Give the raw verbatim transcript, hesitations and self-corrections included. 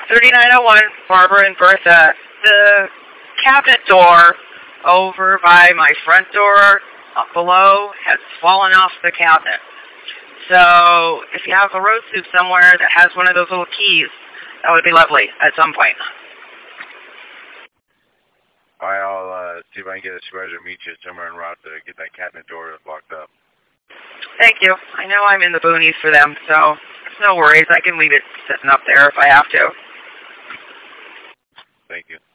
thirty-nine oh one, Barbara and Bertha. The cabinet door over by my front door up below has fallen off the cabinet. So if you have a road soup somewhere that has one of those little keys, that would be lovely at some point. All right, I'll uh, see if I can get a supervisor to meet you somewhere en route to get that cabinet door locked up. Thank you. I know I'm in the boonies for them, so no worries. I can leave it sitting up there if I have to. Thank you.